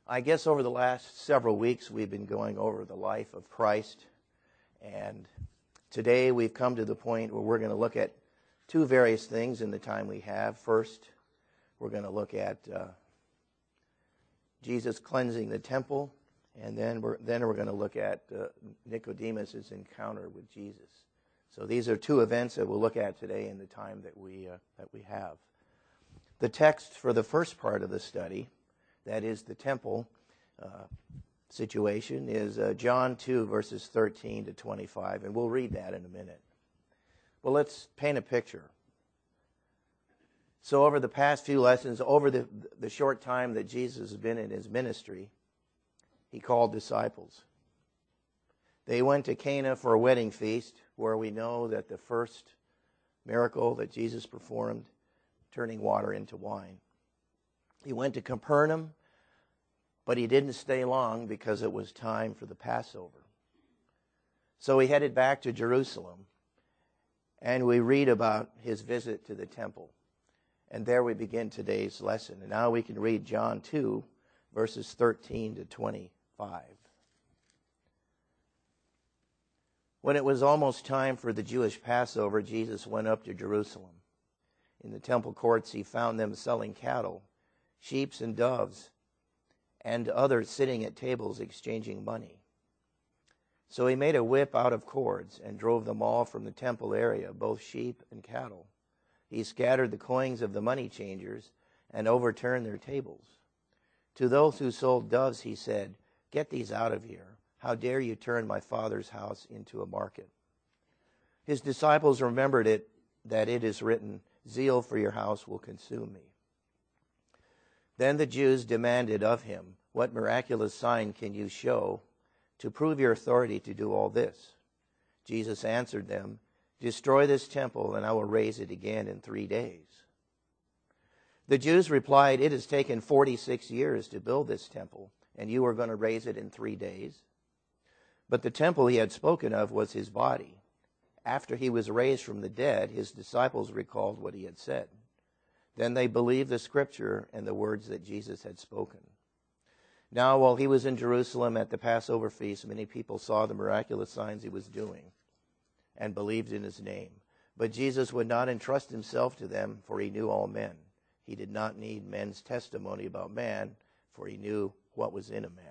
I guess over the last several weeks we've been going over the life of Christ, and today we've come to the point where we're going to look at two various things in the time we have. First, we're going to look at Jesus cleansing the temple, and then we're going to look at Nicodemus' encounter with Jesus. So these are two events that we'll look at today in the time that we have. The text for the first part of the study, that is the temple situation, is John 2, verses 13 to 25, and we'll read that in a minute. Well, let's paint a picture. So over the past few lessons, over the short time that Jesus has been in his ministry, he called disciples. They went to Cana for a wedding feast, where we know that the first miracle that Jesus performed, turning water into wine. He went to Capernaum, but he didn't stay long because it was time for the Passover. So he headed back to Jerusalem, and we read about his visit to the temple. And there we begin today's lesson. And now we can read John 2, verses 13 to 25. When it was almost time for the Jewish Passover, Jesus went up to Jerusalem. In the temple courts he found them selling cattle, sheep and doves, and others sitting at tables exchanging money. So he made a whip out of cords and drove them all from the temple area, both sheep and cattle. He scattered the coins of the money changers and overturned their tables. To those who sold doves he said, "Get these out of here. How dare you turn my Father's house into a market?" His disciples remembered that it is written, "Zeal for your house will consume me." Then the Jews demanded of him, "What miraculous sign can you show to prove your authority to do all this?" Jesus answered them, "Destroy this temple, and I will raise it again in 3 days." The Jews replied, "It has taken 46 years to build this temple, and you are going to raise it in 3 days?" But the temple he had spoken of was his body. After he was raised from the dead, his disciples recalled what he had said. Then they believed the scripture and the words that Jesus had spoken. Now, while he was in Jerusalem at the Passover feast, many people saw the miraculous signs he was doing and believed in his name. But Jesus would not entrust himself to them, for he knew all men. He did not need men's testimony about man, for he knew what was in a man.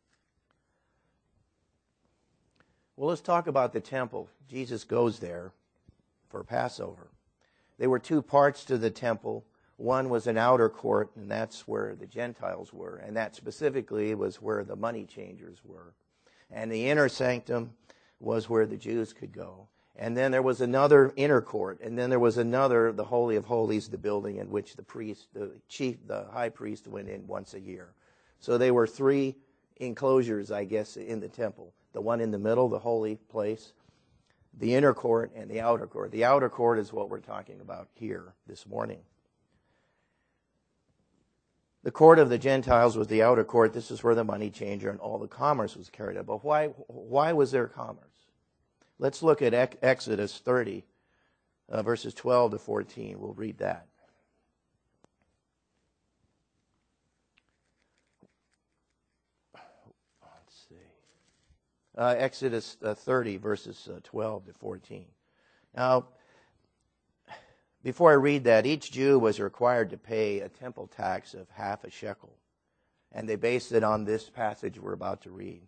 Well, let's talk about the temple. Jesus goes there for Passover. There were two parts to the temple. One was an outer court, and that's where the Gentiles were, and that specifically was where the money changers were. And the inner sanctum was where the Jews could go. And then there was another inner court, and then there was another, the Holy of Holies, the building in which the high priest went in once a year. So they were three enclosures, I guess, in the temple. The one in the middle, the holy place, the inner court, and the outer court. The outer court is what we're talking about here this morning. The court of the Gentiles was the outer court. This is where the money changer and all the commerce was carried out. But why was there commerce? Let's look at Exodus 30, verses 12 to 14. We'll read that. Exodus 30, verses 12 to 14. Now, before I read that, each Jew was required to pay a temple tax of half a shekel. And they based it on this passage we're about to read.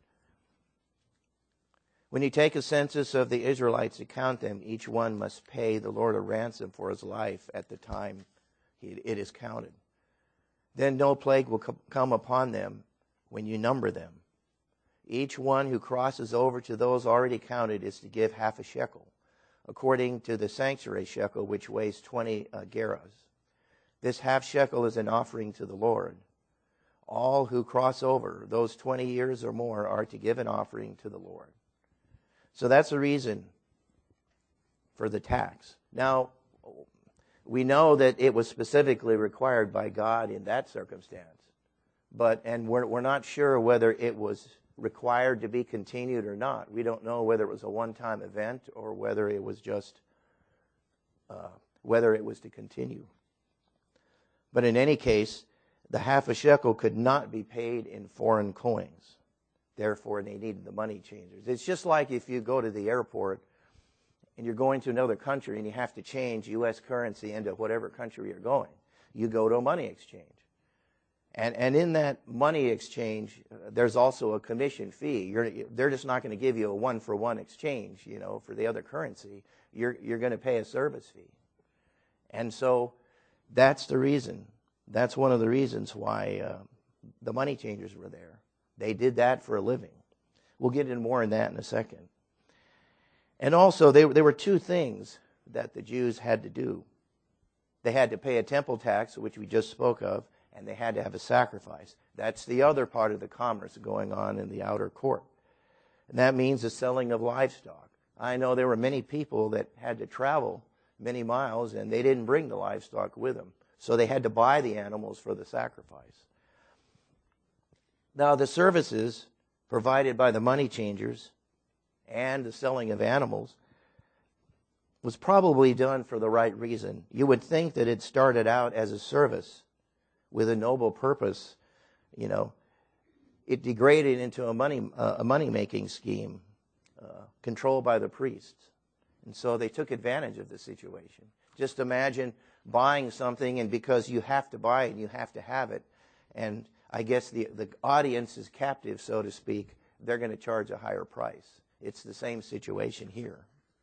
When you take a census of the Israelites to count them, each one must pay the Lord a ransom for his life at the time it is counted. Then no plague will come upon them when you number them. Each one who crosses over to those already counted is to give half a shekel, according to the sanctuary shekel, which weighs 20 gerahs. This half shekel is an offering to the Lord. All who cross over those 20 years or more are to give an offering to the Lord. So that's the reason for the tax. Now, we know that it was specifically required by God in that circumstance, and we're not sure whether it was required to be continued or not. We don't know whether it was a one-time event or whether it was just whether it was to continue. But in any case, the half a shekel could not be paid in foreign coins. Therefore, they needed the money changers. It's just like if you go to the airport and you're going to another country and you have to change U.S. currency into whatever country you're going. You go to a money exchange. And in that money exchange, there's also a commission fee. They're just not going to give you a one-for-one exchange, for the other currency. You're going to pay a service fee. And so that's the reason. That's one of the reasons why the money changers were there. They did that for a living. We'll get into more on that in a second. And also, there were two things that the Jews had to do. They had to pay a temple tax, which we just spoke of, and they had to have a sacrifice. That's the other part of the commerce going on in the outer court. And that means the selling of livestock. I know there were many people that had to travel many miles, and they didn't bring the livestock with them. So they had to buy the animals for the sacrifice. Now, the services provided by the money changers and the selling of animals was probably done for the right reason. You would think that it started out as a service with a noble purpose. It degraded into a money-making scheme controlled by the priests. And so they took advantage of the situation. Just imagine buying something, and because you have to buy it and you have to have it, and I guess the audience is captive, so to speak, they're going to charge a higher price. It's the same situation here.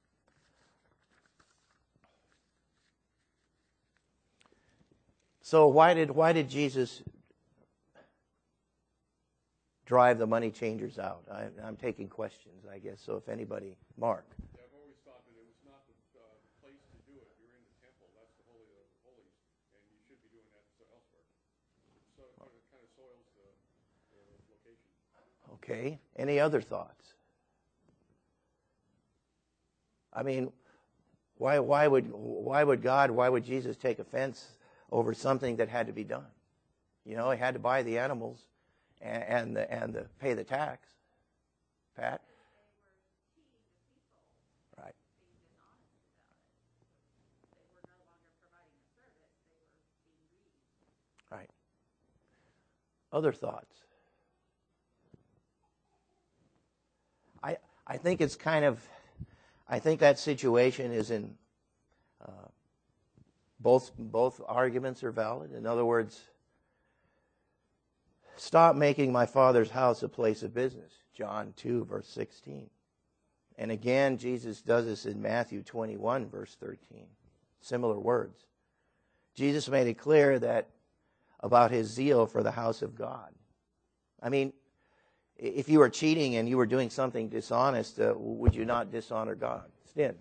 So why did Jesus drive the money changers out? I'm taking questions, I guess. So if anybody, Mark. Yeah, I've always thought that it was not the place to do it. You're in the temple. That's the Holy of Holies, and you should be doing that elsewhere. So it kind of soils the location. Okay. Any other thoughts? I mean, why would Jesus take offense over something that had to be done? He had to buy the animals and pay the tax. Pat? Right. Right. Other thoughts? I think it's I think that situation is in both arguments are valid. In other words, stop making my Father's house a place of business. John 2, verse 16. And again, Jesus does this in Matthew 21, verse 13. Similar words. Jesus made it clear that about his zeal for the house of God. I mean, if you were cheating and you were doing something dishonest, would you not dishonor God? Stin.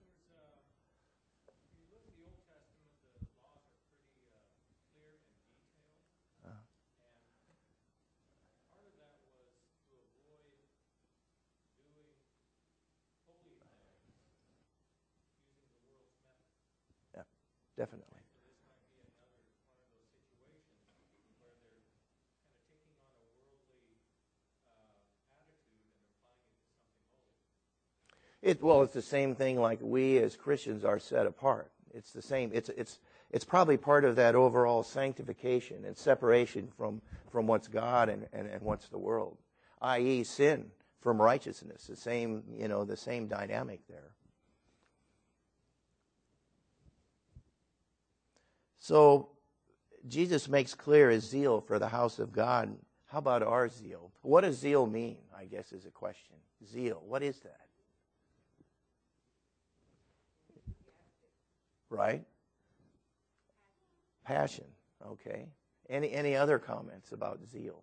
Definitely. It's the same thing like we as Christians are set apart. It's the same. It's probably part of that overall sanctification and separation from what's God and what's the world, i.e., sin from righteousness. The same dynamic there. So Jesus makes clear his zeal for the house of God. How about our zeal? What does zeal mean, I guess, is a question. Zeal, what is that? Right? Passion, okay. Any other comments about zeal?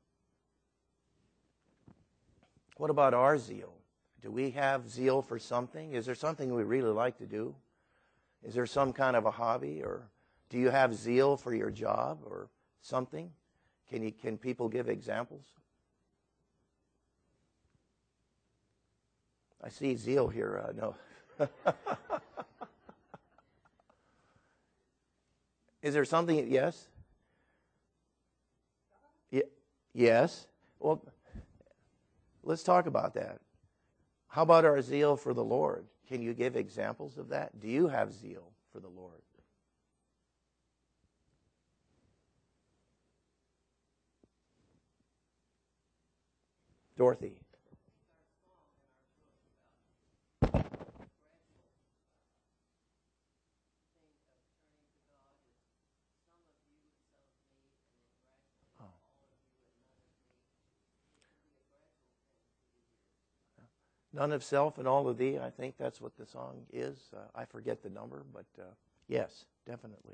What about our zeal? Do we have zeal for something? Is there something we really like to do? Is there some kind of a hobby, or do you have zeal for your job or something? Can people give examples? I see zeal here. No. Is there something? Yes? Yes. Well, let's talk about that. How about our zeal for the Lord? Can you give examples of that? Do you have zeal for the Lord? Dorothy. None of self and all of thee. I think that's what the song is. I forget the number, but yes, definitely.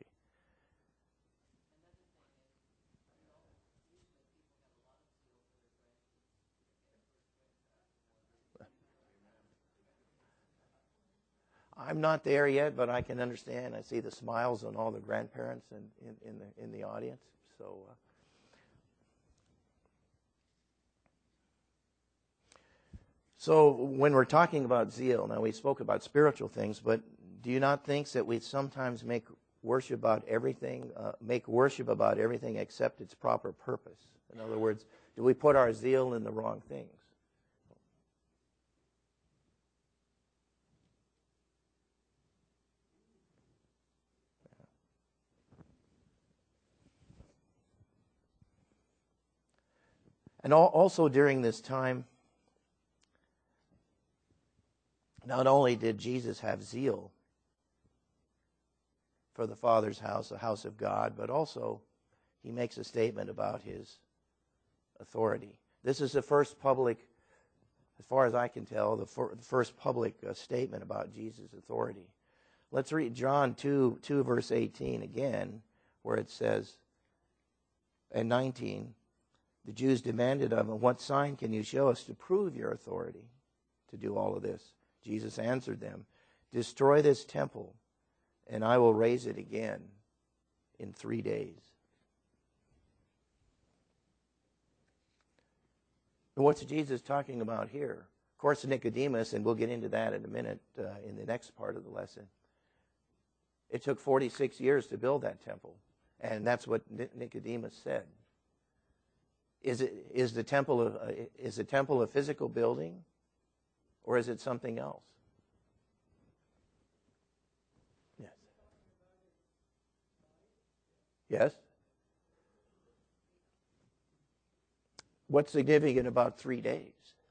I'm not there yet, but I can understand. I see the smiles on all the grandparents in the audience. So when we're talking about zeal, now we spoke about spiritual things, but do you not think that we sometimes make worship about everything except its proper purpose? In other words, do we put our zeal in the wrong things? And also during this time, not only did Jesus have zeal for the Father's house, the house of God, but also he makes a statement about his authority. This is the first public, as far as I can tell, the first public statement about Jesus' authority. Let's read John 2 verse 18 again, where it says, and 19, the Jews demanded of him, what sign can you show us to prove your authority to do all of this? Jesus answered them, destroy this temple, and I will raise it again in 3 days. And what's Jesus talking about here? Of course, Nicodemus, and we'll get into that in a minute in the next part of the lesson. It took 46 years to build that temple, and that's what Nicodemus said. Is the temple a physical building, or is it something else? Yes. Yes. What's significant about 3 days?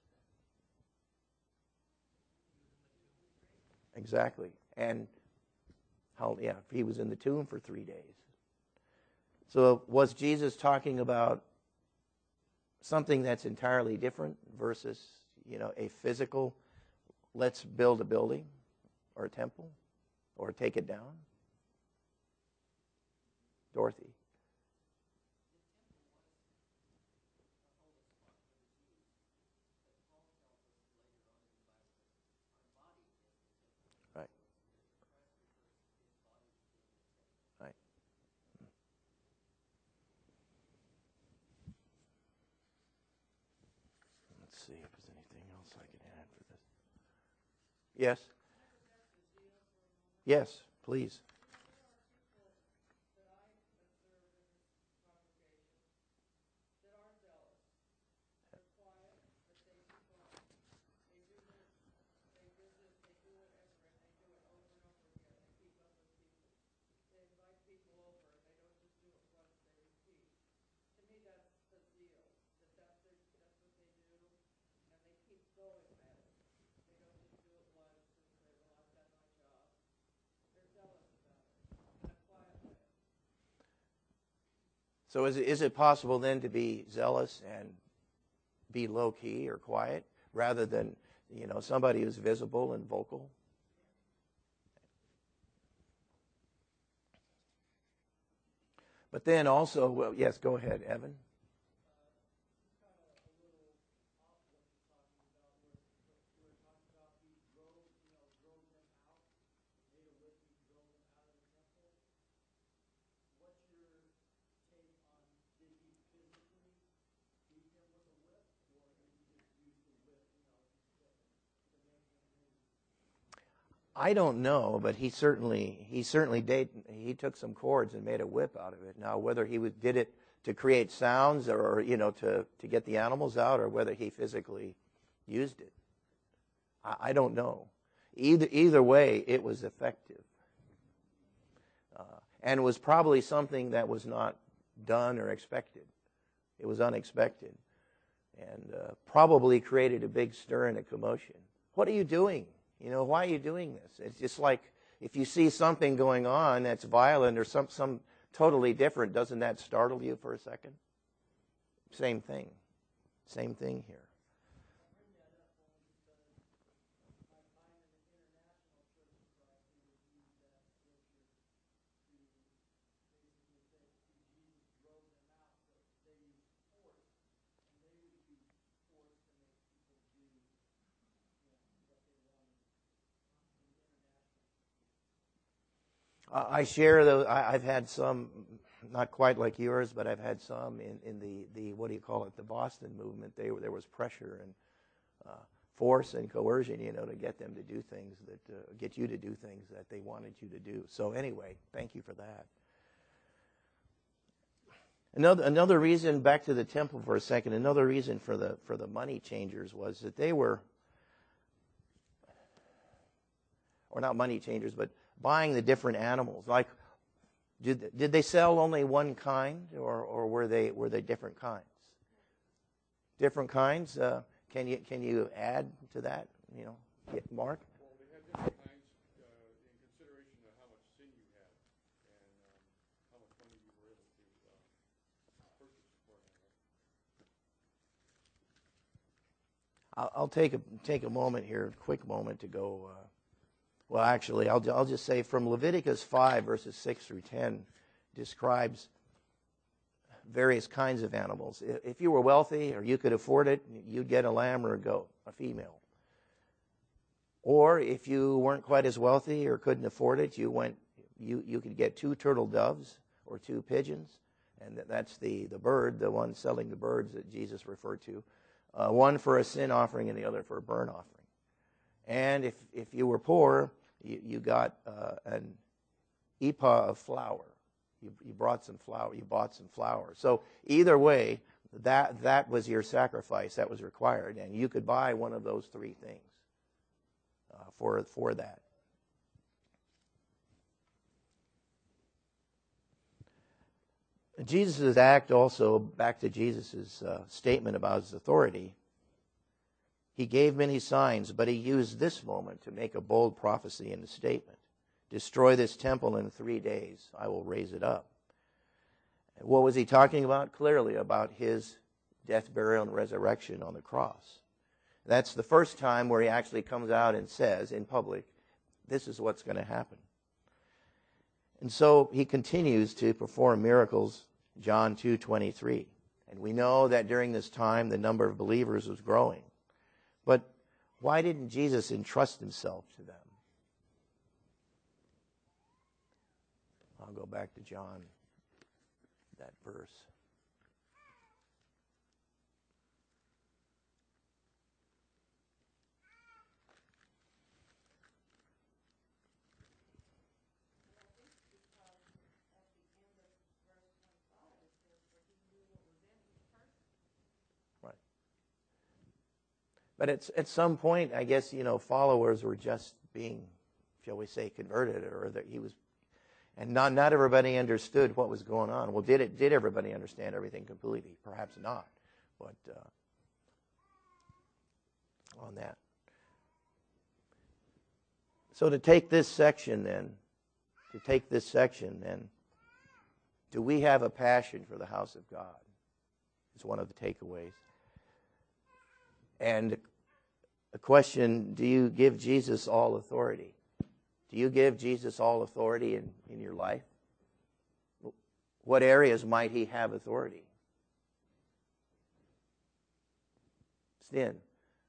Exactly. And he was in the tomb for 3 days. So was Jesus talking about something that's entirely different versus, a physical, let's build a building or a temple or take it down? Dorothy. Right. Right. Let's see if there's anything else I can add for this. Yes? Yes, please. So is it possible then to be zealous and be low-key or quiet rather than, somebody who's visible and vocal? But then also, yes, go ahead, Evan. I don't know, but he certainly he took some cords and made a whip out of it. Now, whether he did it to create sounds or to get the animals out, or whether he physically used it, I don't know. Either way, it was effective, and was probably something that was not done or expected. It was unexpected. and probably created a big stir and a commotion. What are you doing? Why are you doing this? It's just like if you see something going on that's violent or some totally different, doesn't that startle you for a second? Same thing. Same thing here. I share those. I've had some, not quite like yours, but I've had some in the what do you call it, the Boston movement. There was pressure and force and coercion, to get them to do things get you to do things that they wanted you to do. So anyway, thank you for that. Another reason, back to the temple for a second. Another reason for the money changers was that they were, or not money changers, but buying the different animals. Like, did they sell only one kind, or were they different kinds? Different kinds. Can you add to that? Mark. Well, they had different kinds in consideration of how much sin you had and how much money you were able to purchase for an animal. I'll take a moment here, a quick moment to go. Well, actually, I'll just say from Leviticus 5, verses 6 through 10, describes various kinds of animals. If you were wealthy or you could afford it, you'd get a lamb or a goat, a female. Or if you weren't quite as wealthy or couldn't afford it, you could get 2 turtle doves or 2 pigeons, and that's the bird, the one selling the birds that Jesus referred to. One for a sin offering and the other for a burnt offering. And if you were poor, you got an ephah of flour. You brought some flour. You bought some flour. So either way, that was your sacrifice that was required, and you could buy one of those 3 things for that. Jesus' act also, back to Jesus' statement about his authority. He gave many signs, but he used this moment to make a bold prophecy in the statement. Destroy this temple in 3 days. I will raise it up. And what was he talking about? Clearly about his death, burial, and resurrection on the cross. That's the first time where he actually comes out and says in public, this is what's going to happen. And so he continues to perform miracles, John 2:23. And we know that during this time the number of believers was growing. But why didn't Jesus entrust himself to them? I'll go back to John, that verse. But at some point, I guess, followers were just being, shall we say, converted, or that he was, and not everybody understood what was going on. Well, did everybody understand everything completely? Perhaps not, but on that. So to take this section then, do we have a passion for the house of God? Is one of the takeaways. And a question, do you give Jesus all authority? Do you give Jesus all authority in your life? What areas might he have authority? Stin.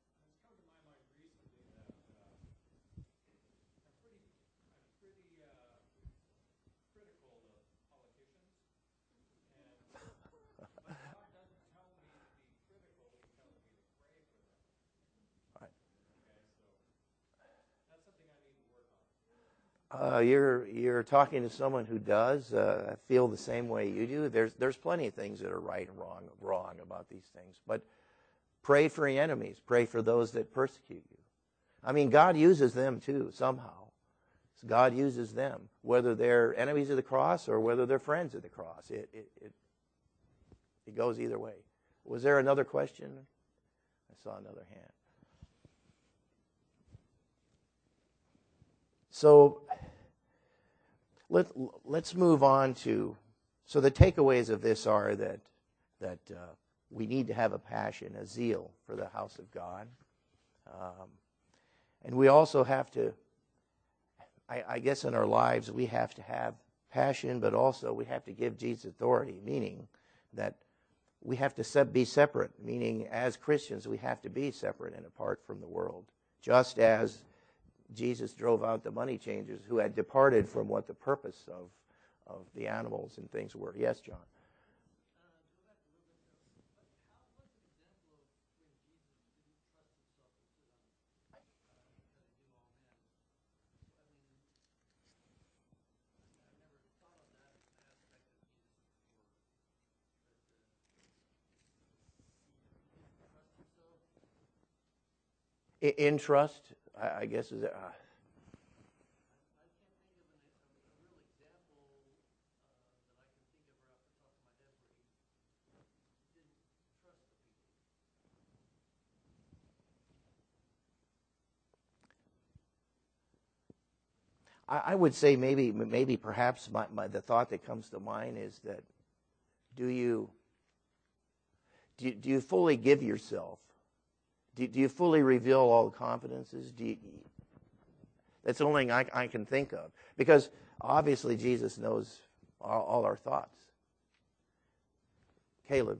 You're talking to someone who does feel the same way you do. There's plenty of things that are right and wrong about these things. But pray for your enemies. Pray for those that persecute you. I mean, God uses them too somehow. So God uses them, whether they're enemies of the cross or whether they're friends of the cross. It goes either way. Was there another question? I saw another hand. So let's move on to, so the takeaways of this are that we need to have a passion, a zeal for the house of God. And we also have to, I guess in our lives, we have to have passion, but also we have to give Jesus authority, meaning that we have to be separate, meaning as Christians we have to be separate and apart from the world. Just as Jesus drove out the money changers who had departed from what the purpose of the animals and things were. Yes, John? In trust, I guess is. I would say maybe perhaps the thought that comes to mind is that do you fully give yourself? Do you fully reveal all the confidences? That's the only thing I can think of. Because obviously Jesus knows all our thoughts. Caleb.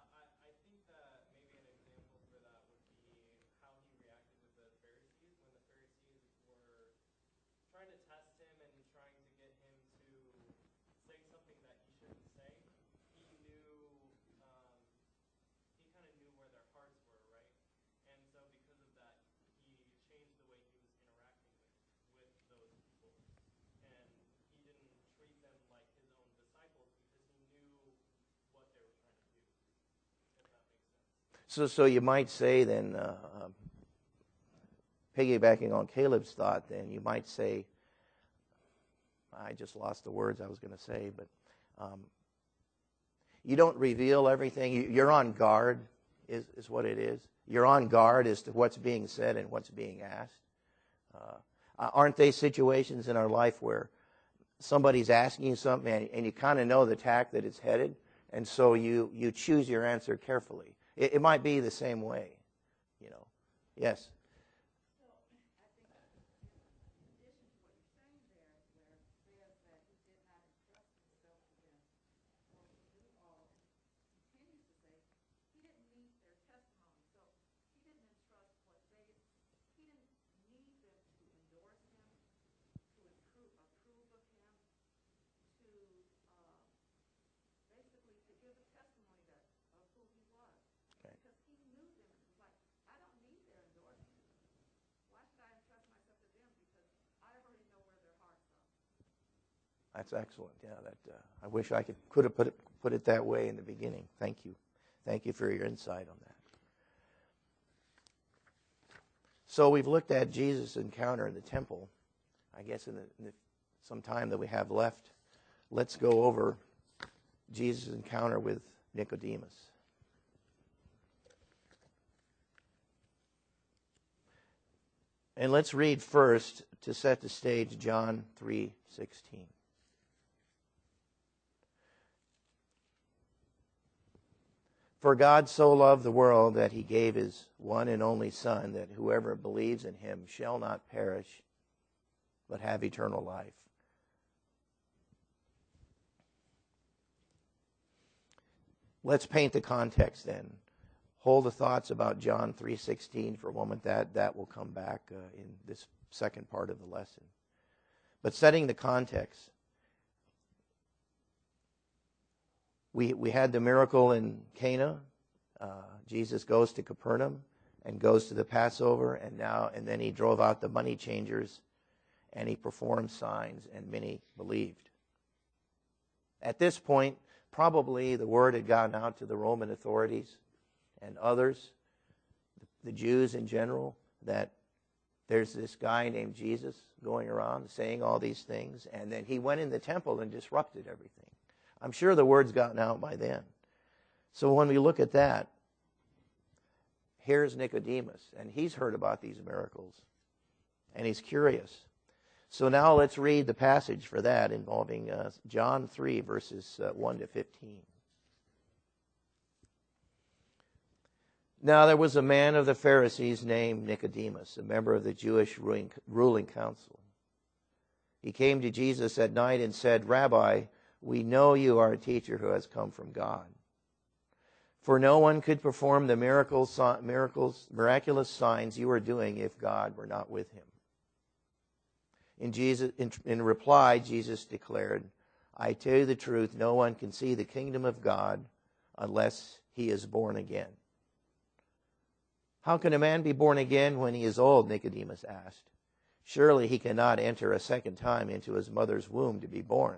So you might say then, piggybacking on Caleb's thought, then you might say, I just lost the words I was going to say, but you don't reveal everything. You're on guard, is what it is. You're on guard as to what's being said and what's being asked. Aren't they situations in our life where somebody's asking you something and you kind of know the tack that it's headed, and so you choose your answer carefully? It might be the same way, you know. Yes. That's excellent. Yeah, I wish I could have put it that way in the beginning. Thank you for your insight on that. So we've looked at Jesus' encounter in the temple. I guess in some time that we have left, let's go over Jesus' encounter with Nicodemus. And let's read first, to set the stage, John 3:16. For God so loved the world that he gave his one and only Son, that whoever believes in him shall not perish, but have eternal life. Let's paint the context then. Hold the thoughts about John 3:16 for a moment. That will come back in this second part of the lesson. But setting the context, we had the miracle in Cana. Jesus goes to Capernaum and goes to the Passover, and then he drove out the money changers, and he performed signs, and many believed. At this point, probably the word had gotten out to the Roman authorities and others, the Jews in general, that there's this guy named Jesus going around saying all these things, and then he went in the temple and disrupted everything. I'm sure the word's gotten out by then. So when we look at that, here's Nicodemus, and he's heard about these miracles, and he's curious. So now let's read the passage for that involving John 3, verses 1 to 15. Now there was a man of the Pharisees named Nicodemus, a member of the Jewish ruling council. He came to Jesus at night and said, Rabbi, we know you are a teacher who has come from God. For no one could perform the miraculous signs you are doing if God were not with him. In reply, Jesus declared, I tell you the truth, no one can see the kingdom of God unless he is born again. How can a man be born again when he is old? Nicodemus asked. Surely he cannot enter a second time into his mother's womb to be born.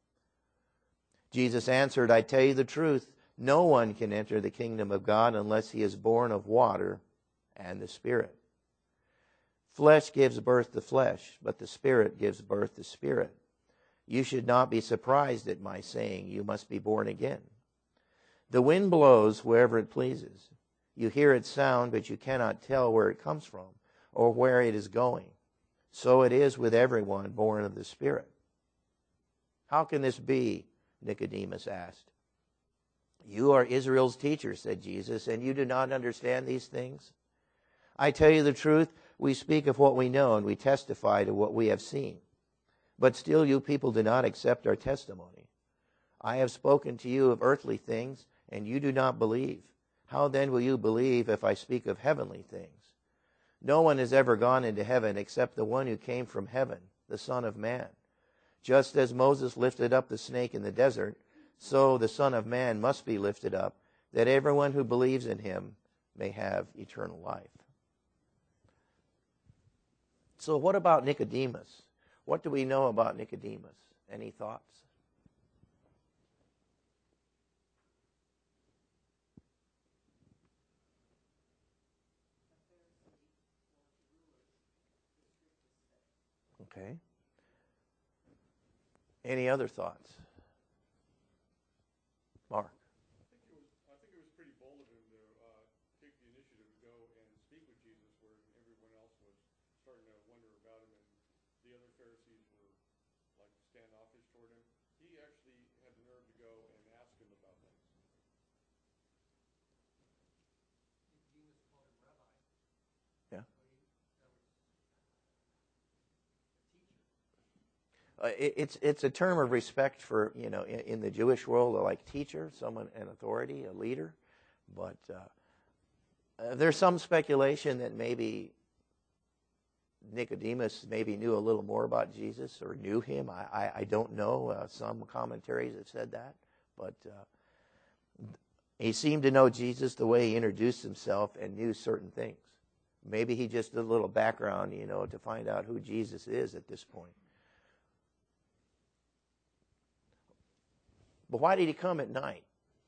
Jesus answered, I tell you the truth, no one can enter the kingdom of God unless he is born of water and the Spirit. Flesh gives birth to flesh, but the Spirit gives birth to spirit. You should not be surprised at my saying, you must be born again. The wind blows wherever it pleases. You hear its sound, but you cannot tell where it comes from or where it is going. So it is with everyone born of the Spirit. How can this be? Nicodemus asked. You are Israel's teacher, said Jesus, and you do not understand these things? I tell you the truth, we speak of what we know and we testify to what we have seen. But still you people do not accept our testimony. I have spoken to you of earthly things, and you do not believe. How then will you believe if I speak of heavenly things? No one has ever gone into heaven except the one who came from heaven, the Son of Man. Just as Moses lifted up the snake in the desert, so the Son of Man must be lifted up, that everyone who believes in him may have eternal life. So what about Nicodemus? What do we know about Nicodemus? Any thoughts? Okay. Any other thoughts? Mark. I think it was pretty bold of him to take the initiative to go and speak with Jesus, where everyone else was starting to wonder about him, and the other Pharisees were like standoffish toward him. He actually had the nerve to go and ask him about things. Yeah. It's a term of respect for, in the Jewish world, like teacher, someone, an authority, a leader. But there's some speculation that maybe Nicodemus maybe knew a little more about Jesus or knew him. I don't know. Some commentaries have said that. But he seemed to know Jesus the way he introduced himself and knew certain things. Maybe he just did a little background, to find out who Jesus is at this point. But why did he come at night?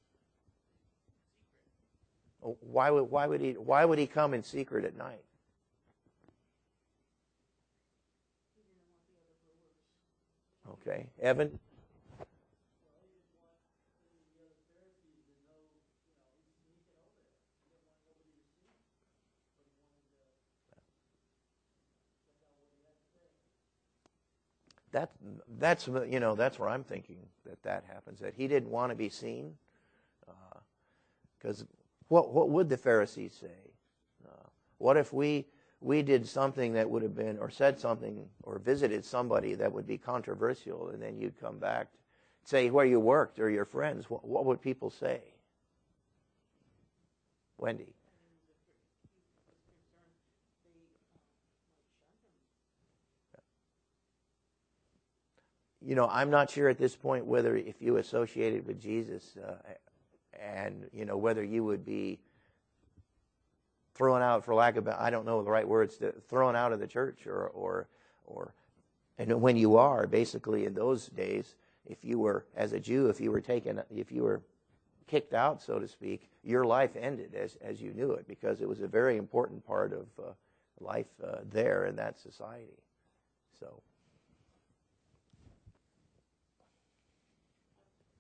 Why would he come in secret at night? Okay, Evan. That's where I'm thinking that happens. That he didn't want to be seen, because what would the Pharisees say? What if we did something that would have been, or said something, or visited somebody that would be controversial, and then you'd come back, say where you worked or your friends? What would people say? Wendy. I'm not sure at this point whether if you associated with Jesus and, whether you would be thrown out, for lack of, I don't know the right words, thrown out of the church and when you are, basically in those days, if you were, as a Jew, if you were kicked out, so to speak, your life ended as you knew it, because it was a very important part of life there in that society. So.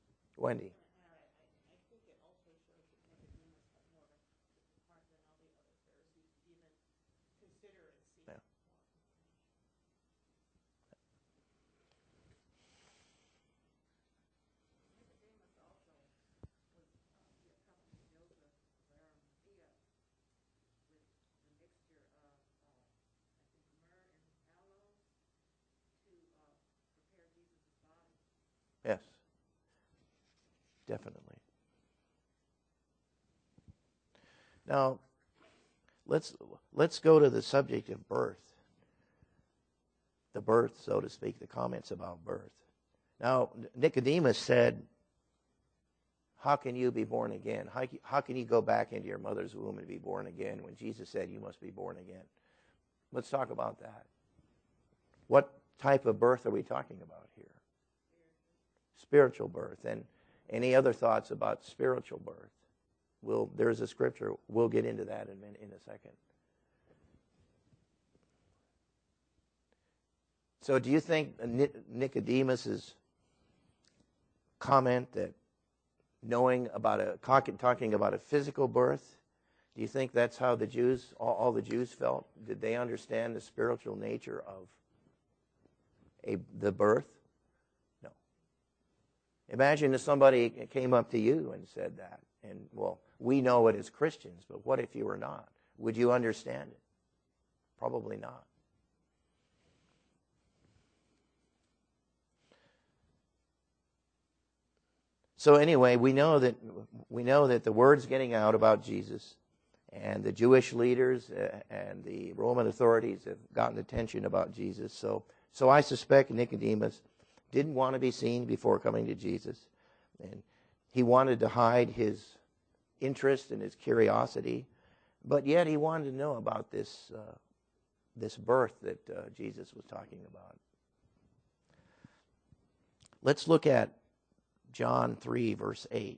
Wendy. Yes. Definitely. Now, let's go to the subject of birth. The birth, so to speak, the comments about birth. Now, Nicodemus said, how can you be born again? How can you go back into your mother's womb and be born again when Jesus said you must be born again? Let's talk about that. What type of birth are we talking about here? Spiritual birth. And any other thoughts about spiritual birth? There's a scripture. We'll get into that in a second. So do you think Nicodemus's comment that talking about a physical birth, do you think that's how the Jews, all the Jews felt? Did they understand the spiritual nature of the birth? No. Imagine if somebody came up to you and said that. And, well, we know it as Christians, but what if you were not? Would you understand it? Probably not. So anyway, we know that the word's getting out about Jesus, and the Jewish leaders and the Roman authorities have gotten attention about Jesus. So I suspect Nicodemus didn't want to be seen before coming to Jesus, and he wanted to hide his interest and his curiosity, but yet he wanted to know about this birth that Jesus was talking about. Let's look at John 3, verse 8.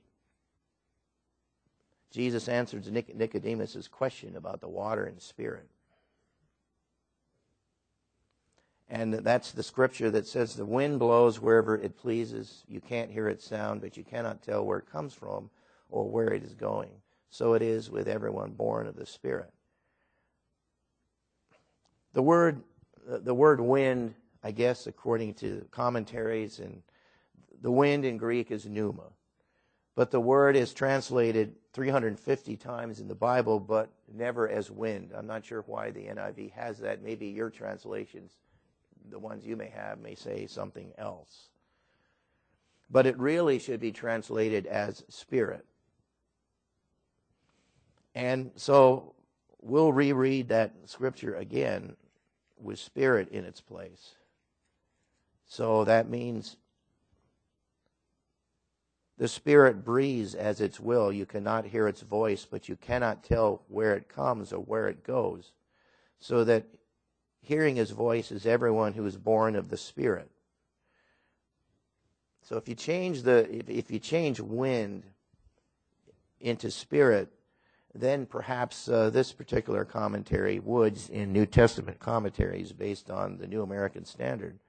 Jesus answers Nicodemus' question about the water and spirit. And that's the scripture that says the wind blows wherever it pleases. You can't hear its sound, but you cannot tell where it comes from or where it is going. So it is with everyone born of the Spirit. The word wind, I guess, according to commentaries, and the wind in Greek is pneuma. But the word is translated 350 times in the Bible, but never as wind. I'm not sure why the NIV has that. Maybe your translations, the ones you may have, may say something else. But it really should be translated as spirit. And so we'll reread that scripture again with spirit in its place. So that means the Spirit breathes as its will. You cannot hear its voice, but you cannot tell where it comes or where it goes. So that hearing his voice is everyone who is born of the Spirit. So if you change wind into spirit, then perhaps this particular commentary, Woods in New Testament commentaries based on the New American Standard,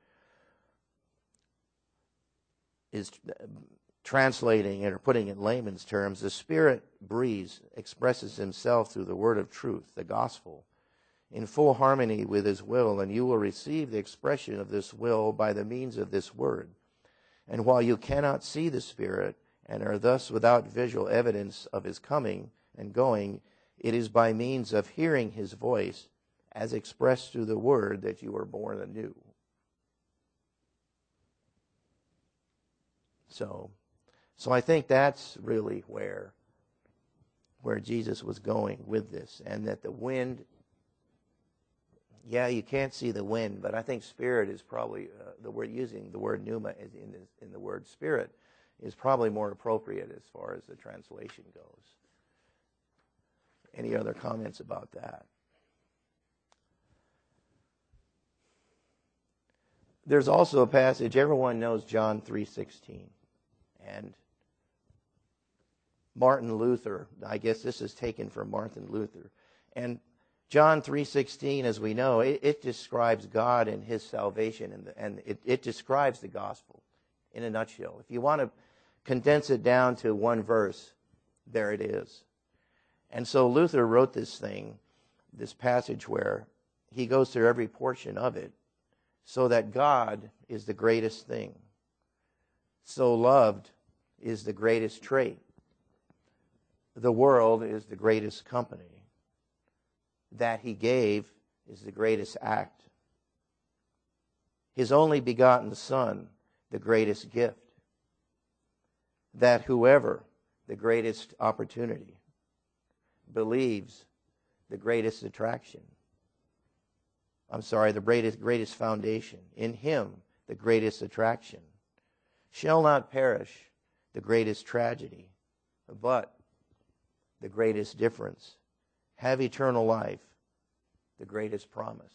is translating it or putting it in layman's terms, the Spirit breathes, expresses himself through the word of truth, the gospel, in full harmony with his will, and you will receive the expression of this will by the means of this word. And while you cannot see the Spirit and are thus without visual evidence of his coming and going, it is by means of hearing his voice as expressed through the word that you are born anew. So I think that's really where Jesus was going with this, and that the wind, you can't see the wind, but I think spirit is probably, using the word pneuma in the word spirit is probably more appropriate as far as the translation goes. Any other comments about that? There's also a passage, everyone knows John 3:16. And Martin Luther, I guess this is taken from Martin Luther. And John 3:16, as we know, it describes God and his salvation, and it describes the gospel in a nutshell. If you want to condense it down to one verse, there it is. And so Luther wrote this passage where he goes through every portion of it, so that God is the greatest thing. So loved is the greatest trait. The world is the greatest company. That he gave is the greatest act. His only begotten Son, the greatest gift. that whoever, the greatest opportunity, believes, the greatest attraction. The greatest foundation. In him, the greatest attraction. Shall not perish, the greatest tragedy, but the greatest difference. Have eternal life, the greatest promise.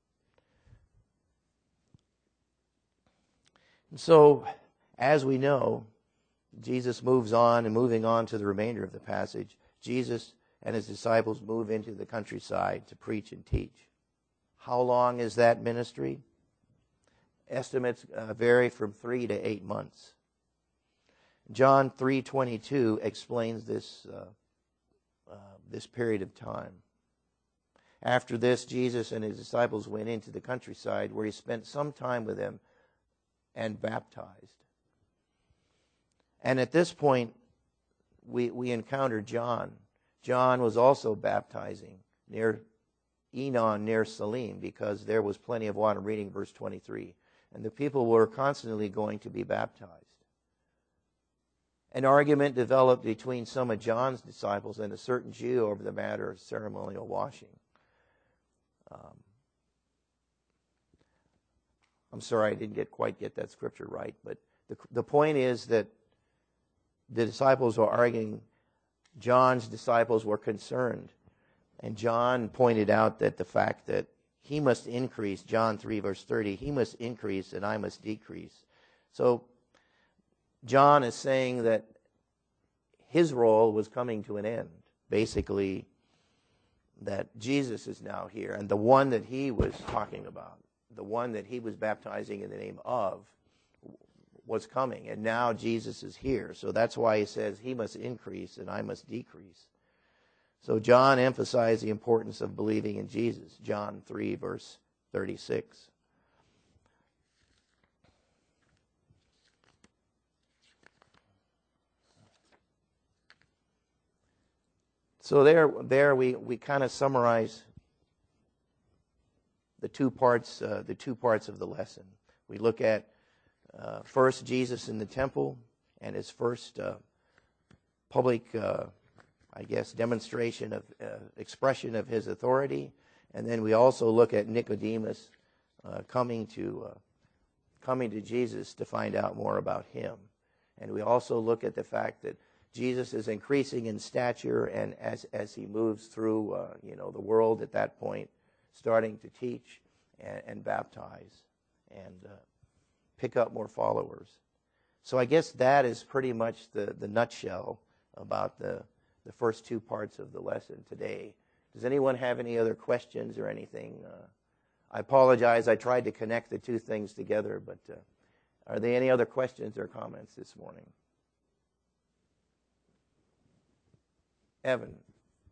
And so, as we know, Jesus moves on, and moving on to the remainder of the passage, Jesus and his disciples move into the countryside to preach and teach. How long is that ministry? Estimates vary from 3 to 8 months. John 3:22 explains this period of time. After this, Jesus and his disciples went into the countryside, where he spent some time with them and baptized. And at this point, we encounter John. John was also baptizing near Enon, near Salim, because there was plenty of water. I'm reading verse 23. And the people were constantly going to be baptized. An argument developed between some of John's disciples and a certain Jew over the matter of ceremonial washing. I'm sorry, I didn't quite get that scripture right, but the point is that the disciples were arguing. John's disciples were concerned, and John pointed out that the fact that he must increase, John 3 verse 30, he must increase and I must decrease. So John is saying that his role was coming to an end. Basically, that Jesus is now here, and the one that he was talking about, the one that he was baptizing in the name of, was coming, and now Jesus is here. So that's why he says he must increase and I must decrease. So John emphasized the importance of believing in Jesus. John 3 verse 36. So there we kind of summarize the two parts of the lesson. We look at first Jesus in the temple and his first public, demonstration of expression of his authority, and then we also look at Nicodemus coming to Jesus to find out more about him, and we also look at the fact that Jesus is increasing in stature, and as he moves through the world at that point, starting to teach and baptize and pick up more followers. So I guess that is pretty much the nutshell about the first two parts of the lesson today. Does anyone have any other questions or anything? I apologize, I tried to connect the two things together, but are there any other questions or comments this morning? Evan.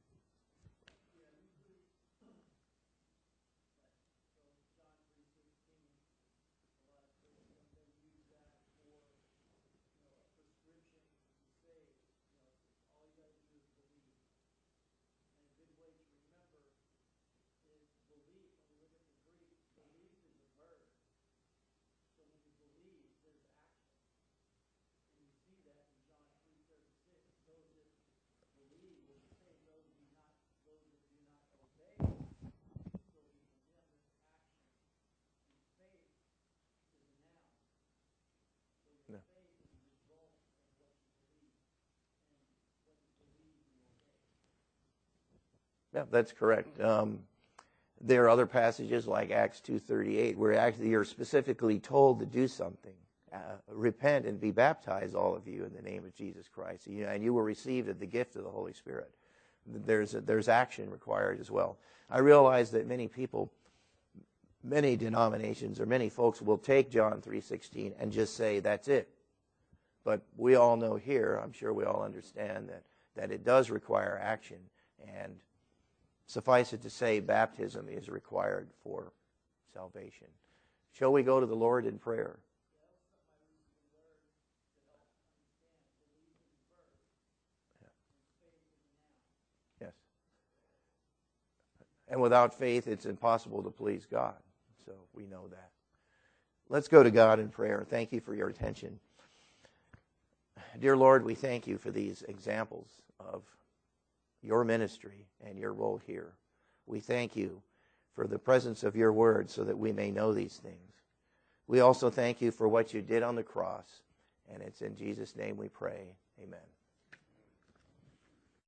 Yeah, that's correct. There are other passages like Acts 2:38 where actually you're specifically told to do something. Repent and be baptized, all of you, in the name of Jesus Christ, and you will receive the gift of the Holy Spirit. There's action required as well. I realize that many people, many denominations, or many folks will take John 3:16 and just say that's it. But we all know here, I'm sure we all understand that it does require action, and suffice it to say, baptism is required for salvation. Shall we go to the Lord in prayer? Yes. And without faith, it's impossible to please God. So we know that. Let's go to God in prayer. Thank you for your attention. Dear Lord, we thank you for these examples of your ministry and your role here. We thank you for the presence of your word so that we may know these things. We also thank you for what you did on the cross. And it's in Jesus' name we pray. Amen.